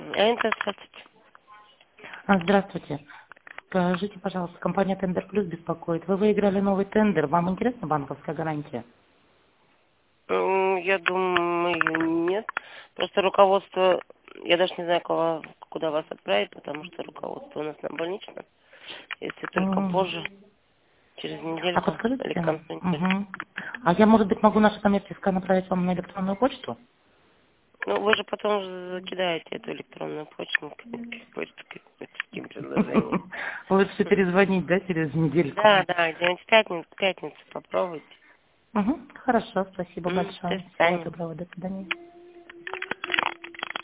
Здравствуйте. Здравствуйте. Скажите, пожалуйста, компания Тендер Плюс беспокоит. Вы выиграли новый тендер. Вам интересна банковская гарантия? Я думаю, нет. Просто руководство, я даже не знаю, куда вас отправить, потому что руководство у нас на больничном. Если только позже, через А недельку или к подскажите? концу недели. А я, может быть, могу наше коммерческое направить вам на электронную почту? Ну, вы же потом закидаете эту электронную почту с таким предложением. Лучше перезвонить, да, через недельку? Да, где-нибудь в пятницу попробуйте. Хорошо, спасибо До большое. Всего свидания. доброго, до свидания.